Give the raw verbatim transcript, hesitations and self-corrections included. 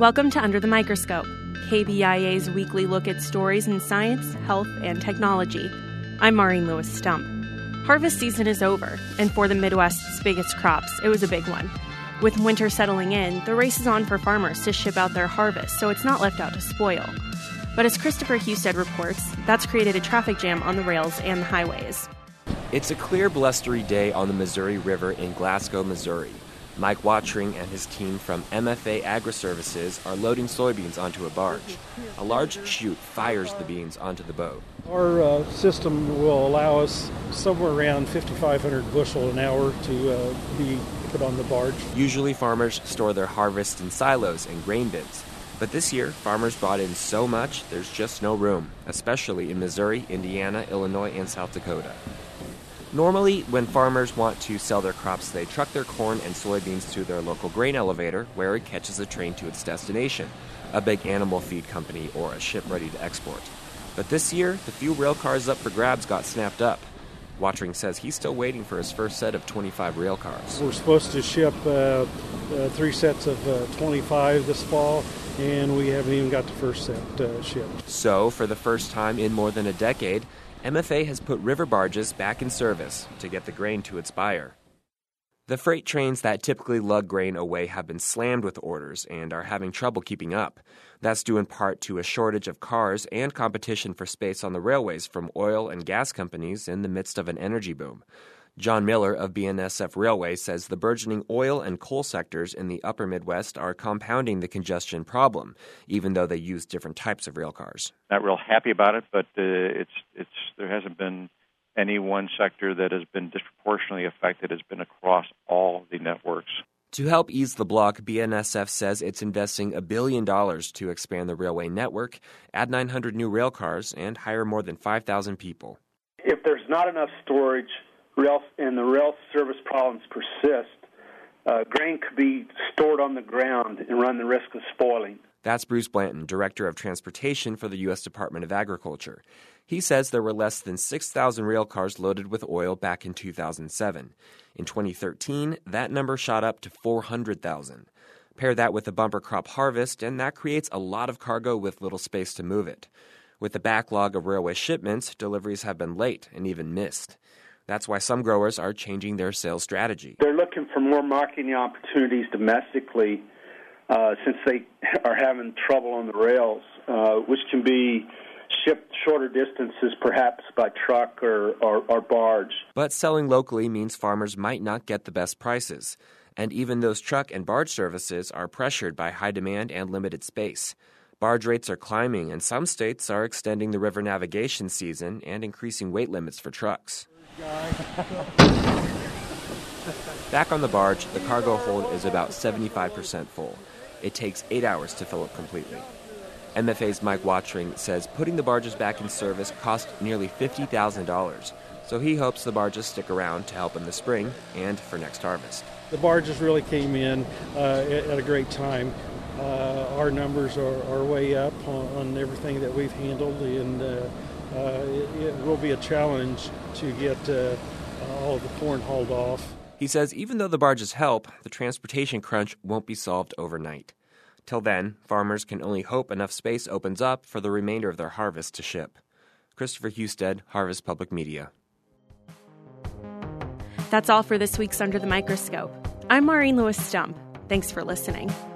Welcome to Under the Microscope, K B I A's weekly look at stories in science, health, and technology. I'm Maureen Lewis-Stump. Harvest season is over, and for the Midwest's biggest crops, it was a big one. With winter settling in, the race is on for farmers to ship out their harvest so it's not left out to spoil. But as Christopher Husted reports, that's created a traffic jam on the rails and the highways. It's a clear, blustery day on the Missouri River in Glasgow, Missouri. Mike Watring and his team from M F A Agri-Services are loading soybeans onto a barge. A large chute fires the beans onto the boat. Our uh, system will allow us somewhere around fifty-five hundred bushel an hour to uh, be put on the barge. Usually farmers store their harvest in silos and grain bins. But this year, farmers brought in so much, there's just no room, especially in Missouri, Indiana, Illinois, and South Dakota. Normally, when farmers want to sell their crops, they truck their corn and soybeans to their local grain elevator, where it catches a train to its destination, a big animal feed company or a ship ready to export. But this year, the few rail cars up for grabs got snapped up. Watring says he's still waiting for his first set of twenty-five rail cars. We're supposed to ship uh, uh, three sets of uh, twenty-five this fall, and we haven't even got the first set uh, shipped. So, for the first time in more than a decade, M F A has put river barges back in service to get the grain to its buyer. The freight trains that typically lug grain away have been slammed with orders and are having trouble keeping up. That's due in part to a shortage of cars and competition for space on the railways from oil and gas companies in the midst of an energy boom. John Miller of B N S F Railway says the burgeoning oil and coal sectors in the upper Midwest are compounding the congestion problem, even though they use different types of rail cars. Not real happy about it, but uh, it's it's there hasn't been any one sector that has been disproportionately affected. It's been across all the networks. To help ease the block, B N S F says it's investing a billion dollars to expand the railway network, add nine hundred new rail cars, and hire more than five thousand people. If there's not enough storage rail and the rail service problems persist, uh, grain could be stored on the ground and run the risk of spoiling. That's Bruce Blanton, Director of Transportation for the U S Department of Agriculture. He says there were less than six thousand rail cars loaded with oil back in two thousand seven. In twenty thirteen, that number shot up to four hundred thousand. Pair that with a bumper crop harvest, and that creates a lot of cargo with little space to move it. With the backlog of railway shipments, deliveries have been late and even missed. That's why some growers are changing their sales strategy. They're looking for more marketing opportunities domestically uh, since they are having trouble on the rails, uh, which can be shipped shorter distances, perhaps by truck or, or, or barge. But selling locally means farmers might not get the best prices. And even those truck and barge services are pressured by high demand and limited space. Barge rates are climbing, and some states are extending the river navigation season and increasing weight limits for trucks. Back on the barge, the cargo hold is about seventy-five percent full. It takes eight hours to fill it completely. M F A's Mike Watring says putting the barges back in service cost nearly fifty thousand dollars, so he hopes the barges stick around to help in the spring and for next harvest. The barges really came in uh, at, at a great time. Uh, our numbers are, are way up on, on everything that we've handled, and uh, uh, it, it will be a challenge to get uh, all of the corn hauled off. He says even though the barges help, the transportation crunch won't be solved overnight. Till then, farmers can only hope enough space opens up for the remainder of their harvest to ship. Christopher Husted, Harvest Public Media. That's all for this week's Under the Microscope. I'm Maureen Lewis-Stump. Thanks for listening.